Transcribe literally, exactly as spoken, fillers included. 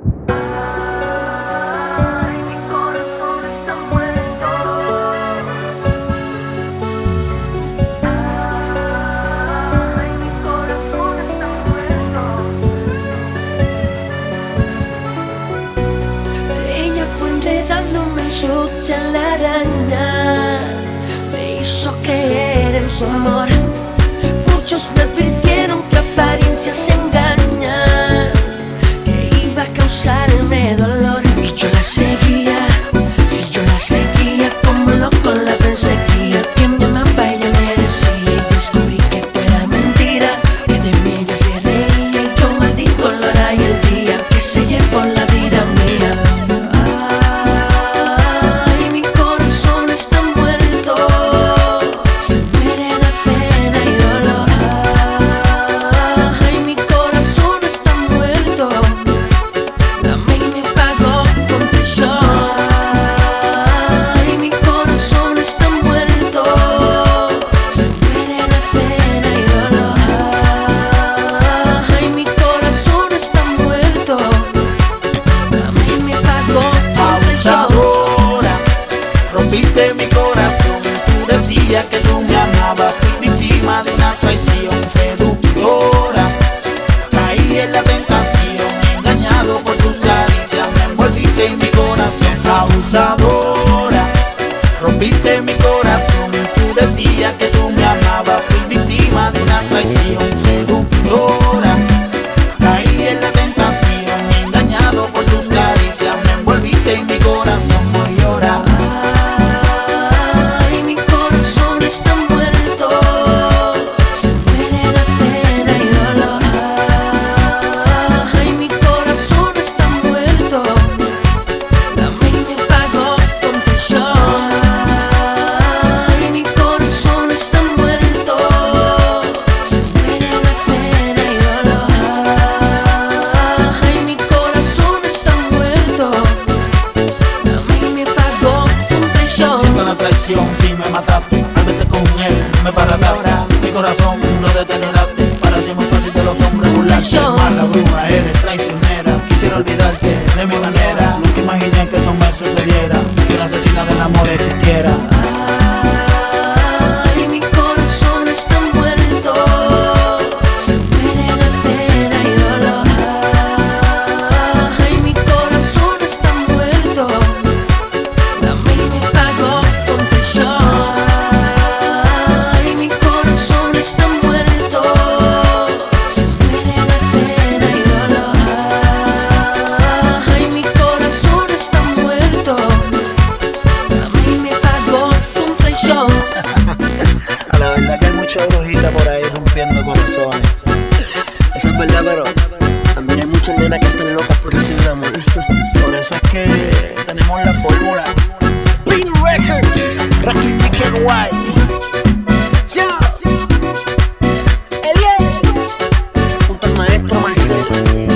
Ay, mi corazón está muerto. Ay, mi corazón está muerto. Ella fue enredándome en su telaraña, me hizo creer en su amor. Muchos me advirtieron que apariencias engañan, que iba a causarme dolor. Y yo la seguía, si yo la seguía como loco la perseguía. Que me amaba ella me decía, y descubrí que todo era mentira, que de mí ella se reía. Y yo maldito la hora y el día que se llevó la vida mía. Ay, mi corazón está muerto, se muere de pena y dolor. Ay, mi corazón está muerto, la May me pagó con traición. Ay, mi corazón está muerto, se muere de pena y dolor. Ay, mi corazón está muerto, la May me pagó con traición. Abusadora, rompiste mi corazón. Tú decías que tú me amabas. Fui víctima de una traición seductora. Caí en la tentación, engañado por tus caricias. Me envolviste en mi corazón. Abusadora, rompiste mi corazón. Tú decías que tú me amabas. Fui víctima de una traición seductora. Caí en la tentación, engañado por tus caricias. Me envolviste en mi corazón, voy a llorar. Ay, mi corazón está muerto, se muere de pena y dolor. Ay, mi corazón está muerto, la May me pagó con traición. Ay, mi corazón está muerto, se muere de pena y dolor. Ay, mi corazón está muerto, la May me pagó con traición. Siento la traición, si me mataste. Al verte con él, me parataste. Mi corazón lo deterioraste. Para ti es muy fácil de los hombres burlarse. Mala bruja, eres traicionera. Quisiera olvidarte de mi manera. Nunca imaginé que no me sucediera, que una asesina del amor existiera. Ay, mi corazón está muerto, se muere de pena y dolor. Ay, mi corazón está muerto, la May me pagó con traición. Ay, mi corazón está muerto, se muere de pena y dolor. Ay, mi corazón está muerto, la May me pagó con traición. A la verdad que hay mucha brujita por ahí rompiendo corazones. Eso es verdad, pero también hay muchas nenas que están locas por recibir amor. Por eso es que tenemos la fórmula. Big Records. Rocky Wicked White. Ya. Eliel. Junto al maestro Marcelo.